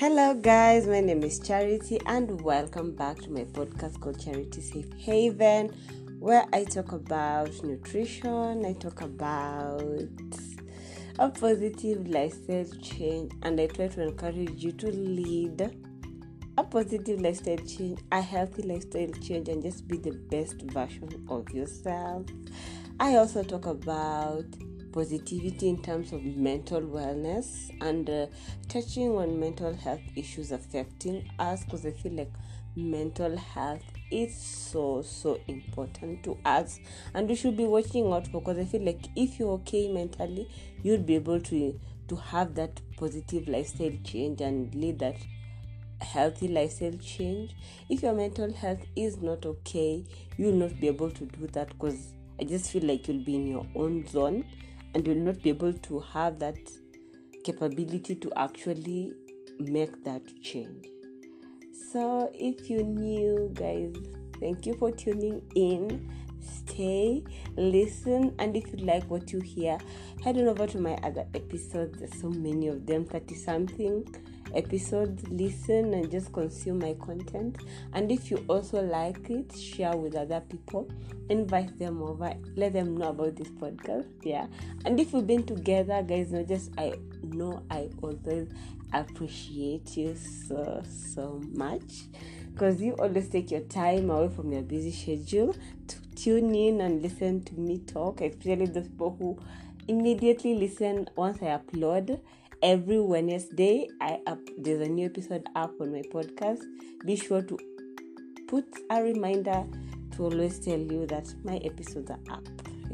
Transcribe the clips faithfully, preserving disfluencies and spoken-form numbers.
Hello guys, my name is Charity and welcome back to my podcast called Charity Safe Haven, where I talk about nutrition, I talk about a positive lifestyle change, and I try to encourage you to lead a positive lifestyle change, a healthy lifestyle change, and just be the best version of yourself. I also talk about positivity in terms of mental wellness and uh, touching on mental health issues affecting us, because I feel like mental health is so so important to us and we should be watching out for, because I feel like if you're okay mentally, you'll be able to to have that positive lifestyle change and lead that healthy lifestyle change. If your mental health is not okay, you'll not be able to do that, because I just feel like you'll be in your own zone and you'll not be able to have that capability to actually make that change. So if you're new, guys, thank you for tuning in. Stay, listen, and if you like what you hear, head on over to my other episodes. There's so many of them, thirty something episodes. Listen and just consume my content. And if you also like it, share with other people, invite them over, let them know about this podcast. Yeah. And if we've been together, guys, not just I know I always appreciate you so so much, because you always take your time away from your busy schedule to tune in and listen to me talk, especially those people who immediately listen once I upload. Every Wednesday I up there's a new episode up on my podcast. Be sure to put a reminder to always tell you that my episodes are up.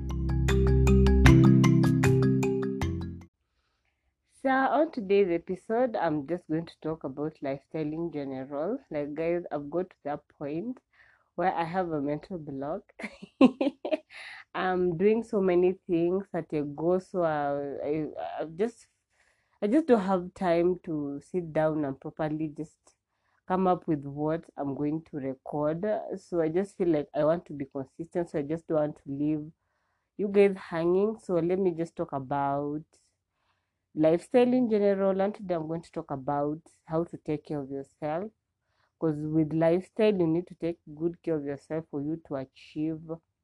So on today's episode, I'm just going to talk about lifestyle in general. Like, guys, I've got to that point where I have a mental block. I'm doing so many things at a go, so I, I, I just I just don't have time to sit down and properly just come up with what I'm going to record. So I just feel like I want to be consistent, so I just don't want to leave you guys hanging. So let me just talk about lifestyle in general, and today I'm going to talk about how to take care of yourself, because with lifestyle you need to take good care of yourself for you to achieve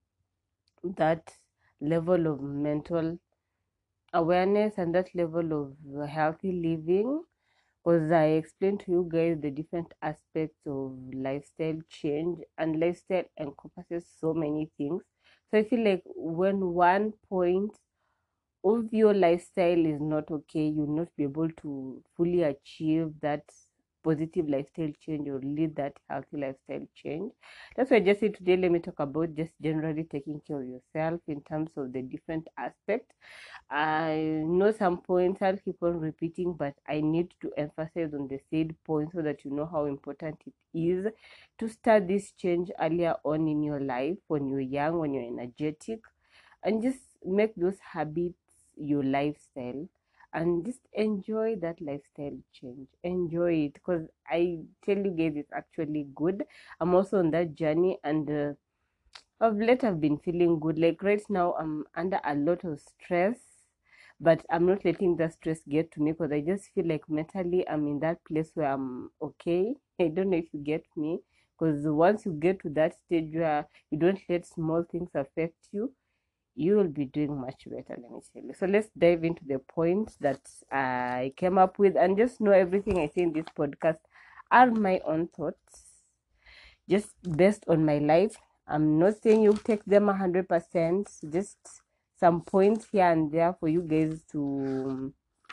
that level of mental awareness and that level of healthy living. Because I explained to you guys the different aspects of lifestyle change, and lifestyle encompasses so many things. So I feel like when one point of your lifestyle is not okay, you'll not be able to fully achieve that positive lifestyle change or lead that healthy lifestyle change. That's why I just said today, let me talk about just generally taking care of yourself in terms of the different aspects. I know some points I'll keep on repeating, but I need to emphasize on the said point so that you know how important it is to start this change earlier on in your life, when you're young, when you're energetic, and just make those habits your lifestyle and just enjoy that lifestyle change. Enjoy it, because I tell you guys, it's actually good. I'm also on that journey, and uh, of late I've been feeling good. Like right now I'm under a lot of stress, but I'm not letting that stress get to me, because I just feel like mentally I'm in that place where I'm okay. I don't know if you get me, because once you get to that stage where you don't let small things affect you, you will be doing much better, let me tell you. So let's dive into the points that I came up with, and just know everything I say in this podcast are my own thoughts, just based on my life. I'm not saying you take them one hundred percent, just some points here and there for you guys to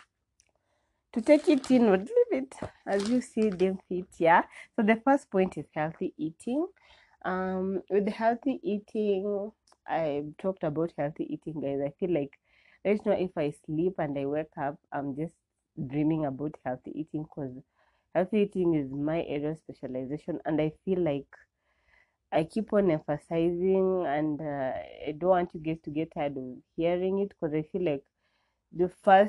to take it in or leave it as you see them fit. Yeah. So the first point is healthy eating. Um, with healthy eating, I talked about healthy eating, guys. I feel like right now, if I sleep and I wake up, I'm just dreaming about healthy eating, because healthy eating is my area of specialization, and I feel like I keep on emphasizing, and uh, I don't want you guys to get tired of hearing it, because I feel like the first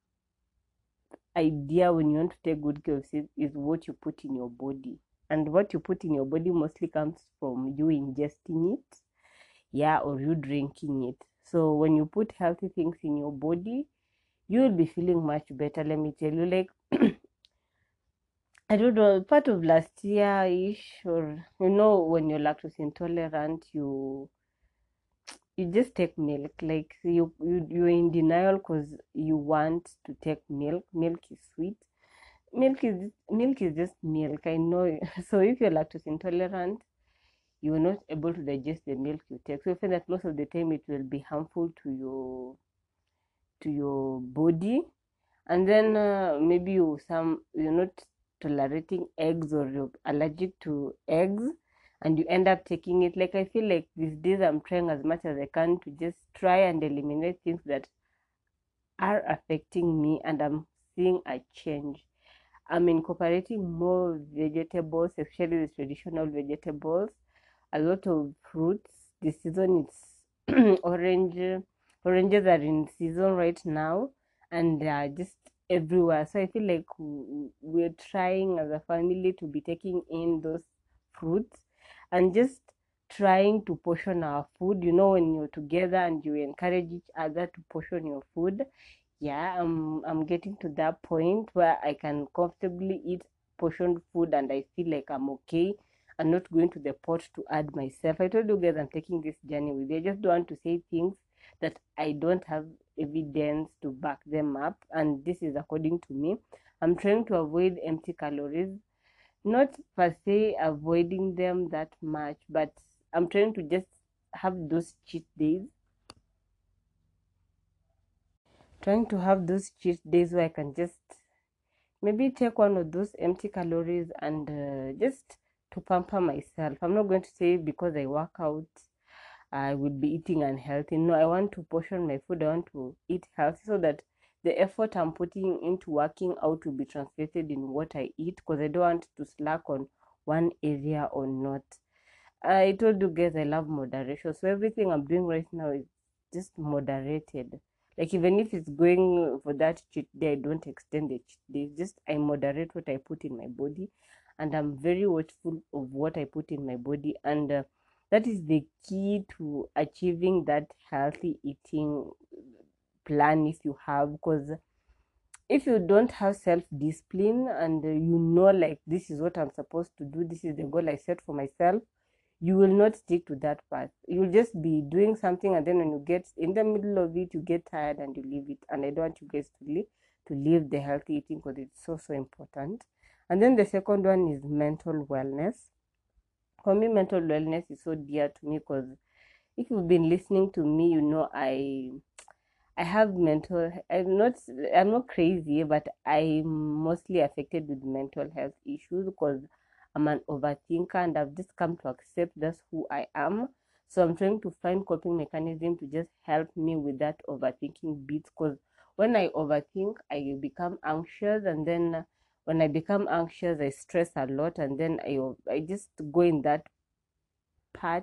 idea when you want to take good care of it is what you put in your body, and what you put in your body mostly comes from you ingesting it, yeah, or you drinking it. So when you put healthy things in your body, you will be feeling much better. Let me tell you, like I don't know, part of last year ish, or you know, when you're lactose intolerant, you you just take milk. Like you you you're in denial because you want to take milk. Milk is sweet. Milk is milk is just milk. I know. So if you're lactose intolerant, you are not able to digest the milk you take. So you find that most of the time it will be harmful to your to your body. And then uh, maybe you some you're not tolerating eggs, or you're allergic to eggs, and you end up taking it. Like I feel like these days I'm trying as much as I can to just try and eliminate things that are affecting me, and I'm seeing a change. I'm incorporating more vegetables, especially the traditional vegetables, a lot of fruits. The season it's orange. Oranges are in season right now, and they are just everywhere. So I feel like we're trying as a family to be taking in those fruits and just trying to portion our food. You know, when you're together and you encourage each other to portion your food, yeah, I'm I'm getting to that point where I can comfortably eat portioned food and I feel like I'm okay. I'm not going to the pot to add myself. I told you guys I'm taking this journey with you. I just don't want to say things that I don't have evidence to back them up, and this is according to me. I'm trying to avoid empty calories, not per se avoiding them that much, but I'm trying to just have those cheat days trying to have those cheat days where I can just maybe take one of those empty calories and uh, just to pamper myself. I'm not going to say because I work out I will be eating unhealthy. No, I want to portion my food. I want to eat healthy so that the effort I'm putting into working out will be translated in what I eat, because I don't want to slack on one area or not. I told you guys I love moderation. So everything I'm doing right now is just moderated. Like even if it's going for that cheat day, I don't extend the cheat day. Just I moderate what I put in my body, and I'm very watchful of what I put in my body. And uh, that is the key to achieving that healthy eating plan if you have, because if you don't have self-discipline and uh, you know like this is what I'm supposed to do, this is the goal I set for myself, you will not stick to that path. You'll just be doing something, and then when you get in the middle of it, you get tired and you leave it. And I don't want you guys to leave to leave the healthy eating, because it's so so important. And then the second one is mental wellness. For me, mental wellness is so dear to me, because if you've been listening to me, you know I I have mental. I'm not. I'm not crazy, but I'm mostly affected with mental health issues because I'm an overthinker, and I've just come to accept that's who I am. So I'm trying to find coping mechanism to just help me with that overthinking bit. Because when I overthink, I become anxious, and then when I become anxious, I stress a lot, and then I I just go in that part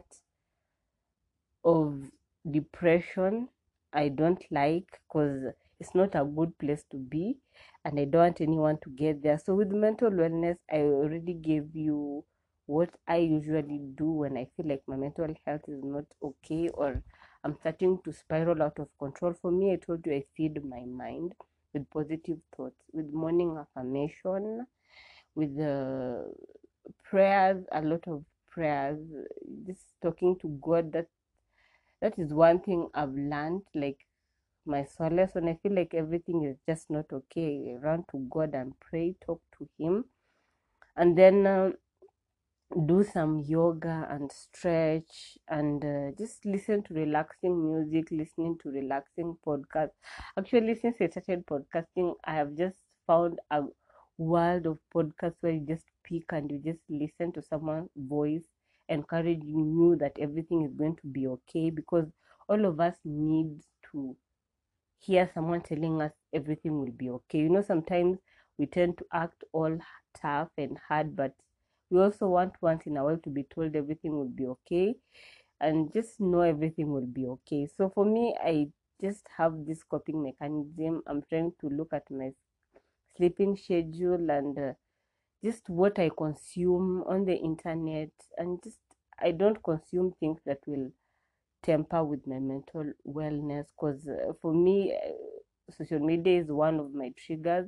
of depression I don't like, because it's not a good place to be, and I don't want anyone to get there. So with mental wellness, I already gave you what I usually do when I feel like my mental health is not okay, or I'm starting to spiral out of control. For me, I told you I feed my mind with positive thoughts, with morning affirmation, with the prayers, a lot of prayers, just talking to God. That that is one thing I've learned, like my solace when I feel like everything is just not okay. I run to God and pray, talk to Him, and then um, do some yoga and stretch, and uh, just listen to relaxing music, listening to relaxing podcasts. Actually, since I started podcasting, I have just found a world of podcasts where you just pick and you just listen to someone's voice, encouraging you that everything is going to be okay, because all of us need to hear someone telling us everything will be okay. You know, sometimes we tend to act all tough and hard, but we also want once in a while to be told everything will be okay, and just know everything will be okay. So for me, I just have this coping mechanism. I'm trying to look at my sleeping schedule and uh, just what I consume on the internet, and just I don't consume things that will temper with my mental wellness, because uh, for me uh, social media is one of my triggers.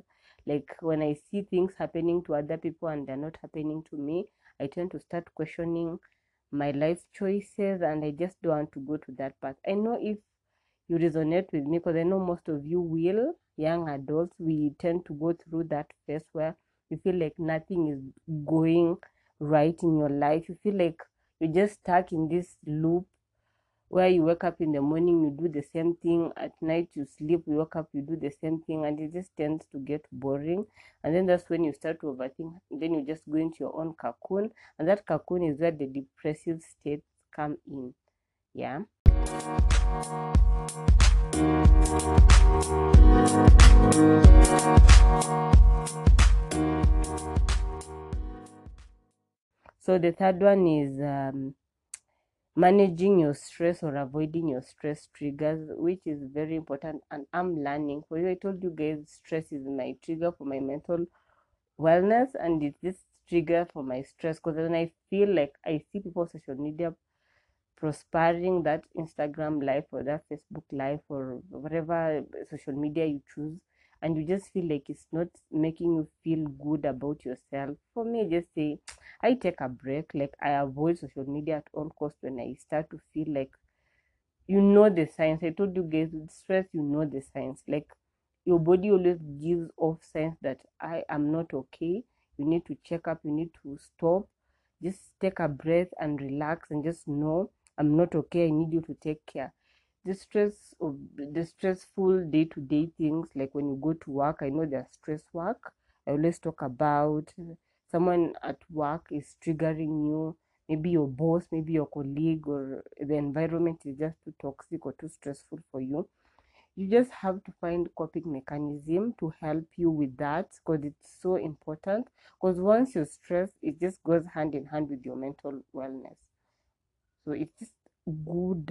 Like when I see things happening to other people and they're not happening to me, I tend to start questioning my life choices, and I just don't want to go to that path. I know if you resonate with me, because I know most of you will, young adults, we tend to go through that phase where you feel like nothing is going right in your life. You feel like you're just stuck in this loop where you wake up in the morning, you do the same thing, at night you sleep, you wake up, you do the same thing, and it just tends to get boring. And then that's when you start to overthink. Then you just go into your own cocoon, and that cocoon is where the depressive states come in. Yeah. So the third one is um, managing your stress or avoiding your stress triggers, which is very important, and I'm learning. For you, I told you guys, stress is my trigger for my mental wellness, and it's this trigger for my stress, because when I feel like I see people on social media prospering, that Instagram life or that Facebook life or whatever social media you choose, and you just feel like it's not making you feel good about yourself. For me, I just say I take a break. Like I avoid social media at all costs when I start to feel like, you know, the signs. I told you guys, with stress, you know the signs. Like your body always gives off signs that I am not okay. You need to check up, you need to stop, just take a breath and relax, and just know I'm not okay. I need you to take care. The stress of the stressful day-to-day things, like when you go to work, I know there's stress work. I always talk about someone at work is triggering you, maybe your boss, maybe your colleague, or the environment is just too toxic or too stressful for you. You just have to find coping mechanism to help you with that, because it's so important. Because once you're stressed, it just goes hand in hand with your mental wellness. So it's just good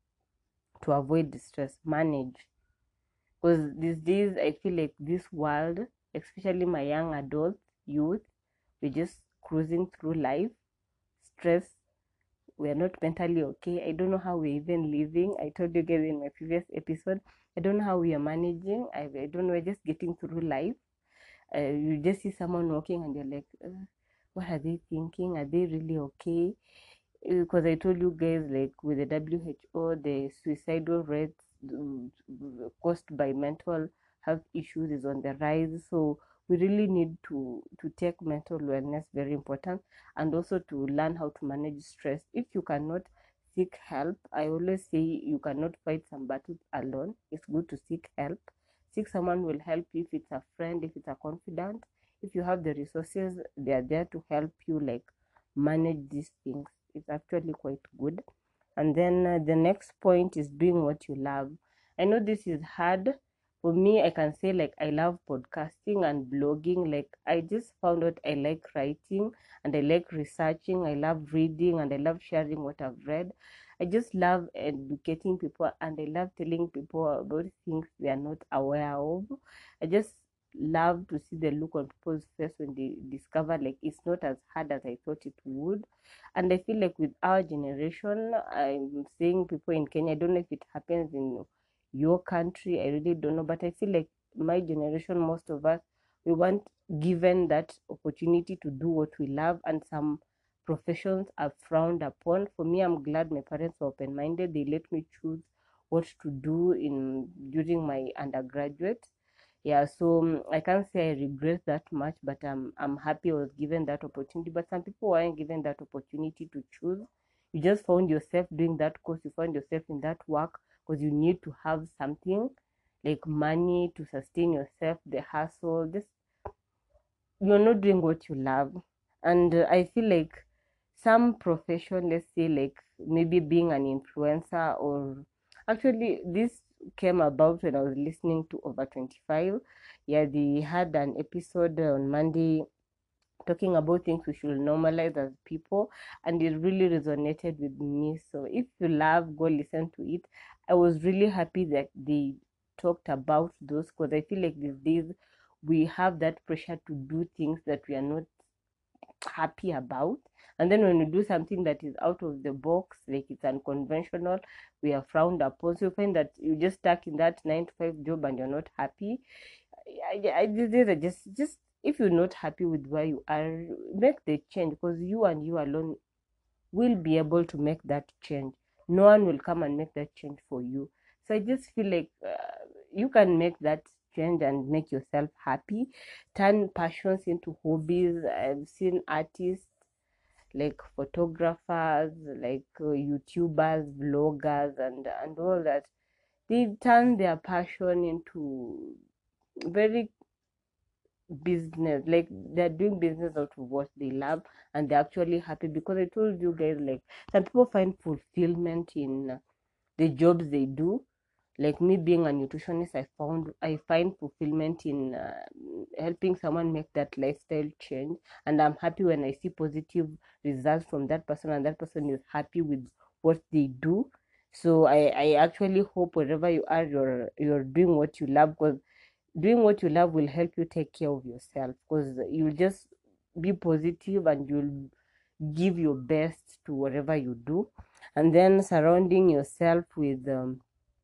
to avoid the stress, manage. Because these days I feel like this world, especially my young adult youth, we're just cruising through life, stress, we're not mentally okay. I don't know how we're even living. I told you guys in my previous episode, I don't know how we are managing. I, I don't know, we're just getting through life. Uh, you just see someone walking and you're like, uh, what are they thinking? Are they really okay? Because I told you guys, like with the W H O, the suicidal rates um, caused by mental health issues is on the rise. So we really need to to take mental wellness very important, and also to learn how to manage stress. If you cannot seek help, I always say you cannot fight some battles alone. It's good to seek help. Seek someone who will help you, if it's a friend, if it's a confidant. If you have the resources, they are there to help you, like manage these things. It's actually quite good. And then uh, the next point is doing what you love. I know this is hard. For me, I can say like I love podcasting and blogging. Like I just found out I like writing and I like researching. I love reading and I love sharing what I've read. I just love educating people, and I love telling people about things they are not aware of. I just love to see the look on people's face when they discover like it's not as hard as I thought it would. And I feel like with our generation, I'm seeing people in Kenya, I don't know if it happens in your country, I really don't know, but I feel like my generation, most of us, we want given that opportunity to do what we love, and some professions are frowned upon. For me, I'm glad my parents were open-minded. They let me choose what to do in during my undergraduate. Yeah, so um, I can't say I regret that much, but I'm I'm happy I was given that opportunity. But some people weren't given that opportunity to choose. You just found yourself doing that course, you found yourself in that work because you need to have something like money to sustain yourself, the hustle. Just you're not doing what you love. And uh, I feel like some profession, let's say like maybe being an influencer, or actually this came about when I was listening to Over twenty-five. Yeah, they had an episode on Monday talking about things we should normalize as people, and it really resonated with me. So if you love, go listen to it. I was really happy that they talked about those, because I feel like these days we have that pressure to do things that we are not happy about, and then when we do something that is out of the box, like it's unconventional, we are frowned upon. So you find that you're just stuck in that nine to five job and you're not happy. I, I, these are just just if you're not happy with where you are, make the change, because you and you alone will be able to make that change. No one will come and make that change for you. So I just feel like uh, you can make that change and make yourself happy. Turn passions into hobbies. I've seen artists like photographers, like uh, YouTubers, vloggers, and and all that. They turn their passion into very business, like they're doing business out of what they love, and they're actually happy, because I told you guys, like some people find fulfillment in uh, the jobs they do. Like me being a nutritionist, i found I find fulfillment in uh, helping someone make that lifestyle change, and I'm happy when I see positive results from that person, and that person is happy with what they do. So i i actually hope wherever you are, you're you're doing what you love, because doing what you love will help you take care of yourself, because you'll just be positive and you'll give your best to whatever you do. And then surrounding yourself with um,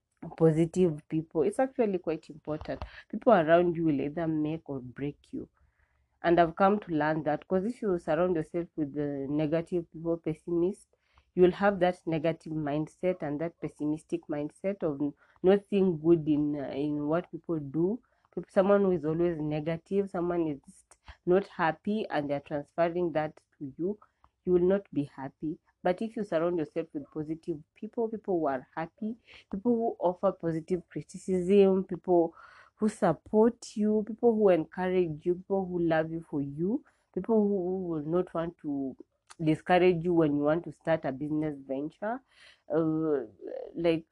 positive people, it's actually quite important. People around you will either make or break you, and I've come to learn that, because if you surround yourself with the negative people, pessimists, you will have that negative mindset and that pessimistic mindset of not seeing good in uh, in what people do. Someone who is always negative, someone is not happy, and they're transferring that to you, you will not be happy. But if you surround yourself with positive people, people who are happy, people who offer positive criticism, people who support you, people who encourage you, people who love you for you, people who will not want to discourage you when you want to start a business venture. Uh, like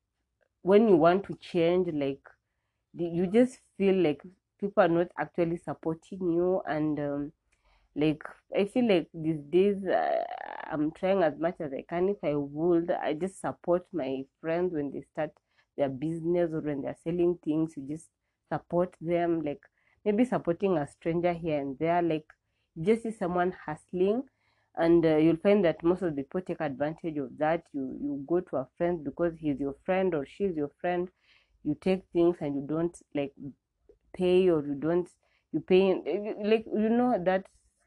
when you want to change, like you just feel like people are not actually supporting you. And um, like I feel like these days uh, I'm trying as much as I can. If I would, I just support my friends when they start their business or when they're selling things. You just support them, like maybe supporting a stranger here and there. Like you just see someone hustling, and uh, you'll find that most of the people take advantage of that. You you go to a friend because he's your friend or she's your friend. You take things and you don't like pay, or you don't you pay, like you know that.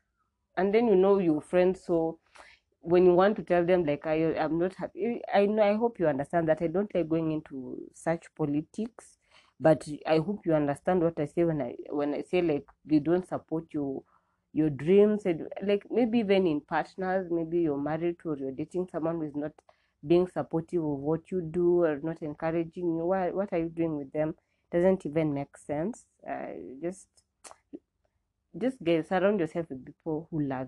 And then you know your friends, so when you want to tell them like I I'm not happy, I know, I hope you understand that I don't like going into such politics, but I hope you understand what I say when I when I say like they don't support your your dreams. And like maybe even in partners, maybe you're married to or you're dating someone who is not being supportive of what you do or not encouraging you. What, what are you doing with them? Doesn't even make sense. Uh, just just get surround yourself with people who love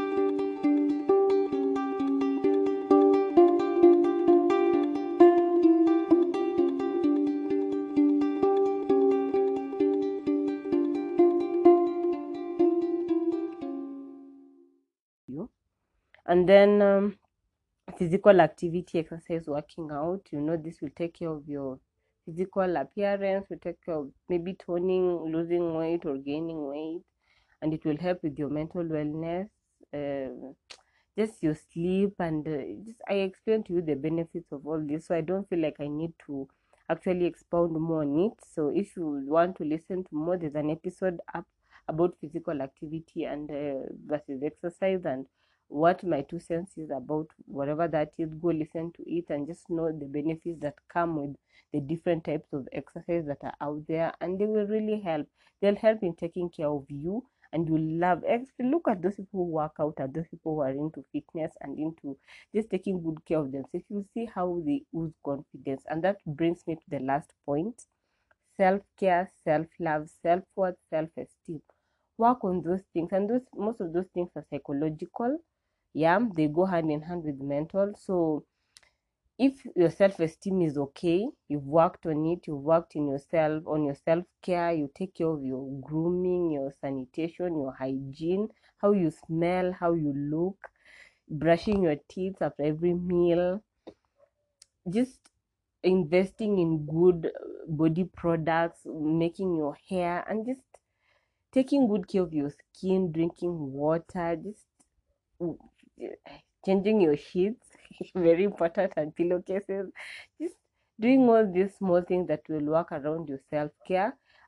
you. And then um, physical activity, exercise, working out, you know, this will take care of your physical appearance, will take care of maybe toning, losing weight or gaining weight, and it will help with your mental wellness. Uh, just your sleep, and uh, just I explained to you the benefits of all this, so I don't feel like I need to actually expound more on it. So if you want to listen to more, there's an episode up about physical activity and uh, versus exercise, and what my two cents is about whatever that is. Go listen to it and just know the benefits that come with the different types of exercise that are out there, and they will really help. They'll help in taking care of you, and you love actually look at those people who work out, and those people who are into fitness and into just taking good care of themselves. You see how they ooze confidence. And that brings me to the last point: self-care, self-love, self-worth, self-esteem. Work on those things, and those most of those things are psychological. Yeah, they go hand in hand with mental. So if your self-esteem is okay, you've worked on it, you've worked in yourself, on your self-care, you take care of your grooming, your sanitation, your hygiene, how you smell, how you look, brushing your teeth after every meal, just investing in good body products, making your hair, and just taking good care of your skin, drinking water, just changing your sheets, very important, and pillowcases, just doing all these small things that will work around your self-care.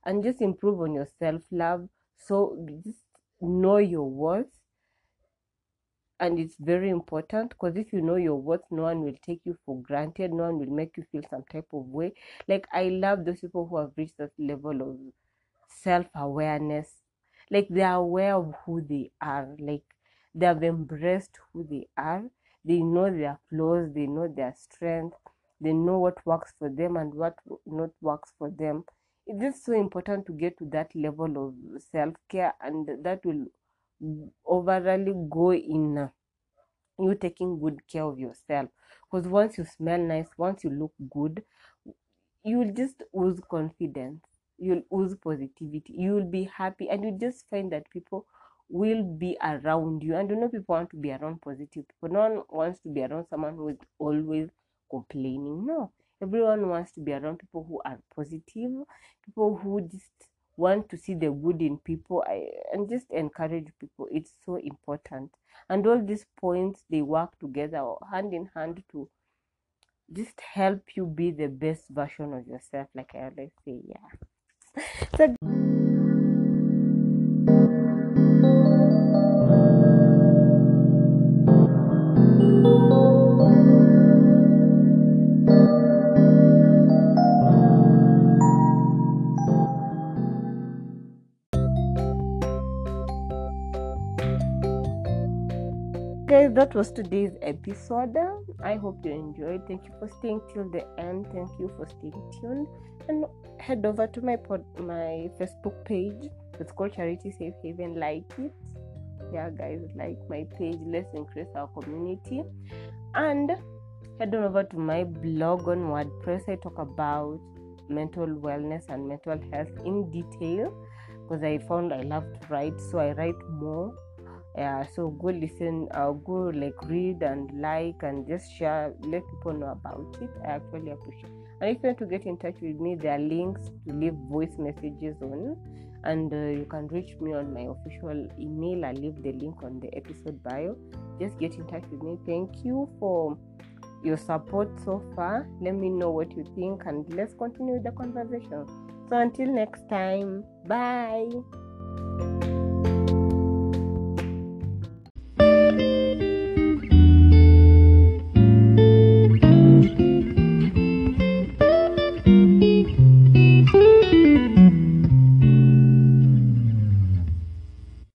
and just improve on your self-love. So just know your worth. And it's very important, because if you know your worth, no one will take you for granted. No one will make you feel some type of way. Like, I love those people who have reached that level of self-awareness. Like, they are aware of who they are. Like, they have embraced who they are. They know their flaws. They know their strengths. They know what works for them and what not works for them. It is so important to get to that level of self-care, and that will overally go in uh, you taking good care of yourself. Because once you smell nice, once you look good, you will just ooze confidence, you'll ooze positivity, you will be happy, and you just find that people will be around you. And you know, people want to be around positive people. No one wants to be around someone who is always complaining. No, everyone wants to be around people who are positive, people who just want to see the good in people. I, and just encourage people. It's so important. And all these points, they work together hand in hand to just help you be the best version of yourself, like I always say. Yeah. So guys, that was today's episode. I hope you enjoyed. Thank you for staying till the end. Thank you for staying tuned, and head over to my pod, my Facebook page. It's called Charity Safe Haven. Like it. Yeah, guys, like my page. Let's increase our community. And head on over to my blog on WordPress. I talk about mental wellness and mental health in detail, because I found I love to write, so I write more. Yeah, so go listen, uh, go like read and like and just share, let people know about it. I actually appreciate it. And if you want to get in touch with me, there are links to leave voice messages on, and uh, you can reach me on my official email. I'll leave the link on the episode bio. Just get in touch with me. Thank you for your support so far. Let me know what you think, and let's continue the conversation. So until next time, bye.